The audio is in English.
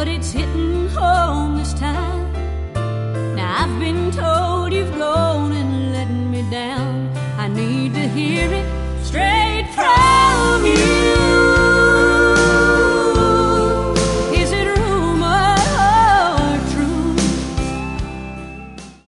but it's hitting home this time. Now I've been told you've grown and letting me down. I need to hear it straight from